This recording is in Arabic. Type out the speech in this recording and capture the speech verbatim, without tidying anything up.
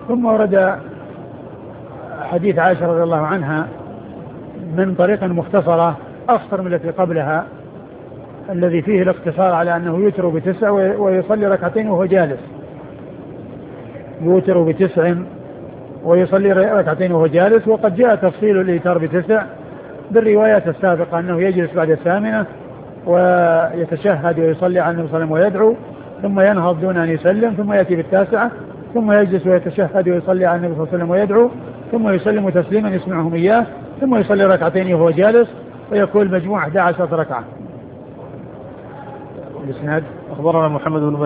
ثم ورد حديث عائشة رضي الله عنها من طريق مختصرة أختصر من التي قبلها، الذي فيه الاقتصار على أنه يوتر بتسع ويصلي ركعتين وهو جالس، يوتر بتسع ويصلي ركعتين وهو جالس. وقد جاء تفصيل الإيتار بتسع بالروايات السابقة أنه يجلس بعد الثامنة ويتشهد ويصلي على النبي صلى الله عليه وسلم ويدعو ثم ينهض دون أن يسلم ثم يأتي بالتاسعة ثم يجلس ويتشهد ويصلي على النبي صلى الله عليه وسلم ويدعو ثم يسلم تسليما يسمعهم إياه ثم يصلي ركعتين وهو جالس ويكون مجموع أحد عشر ركعة. أخبرنا محمد بن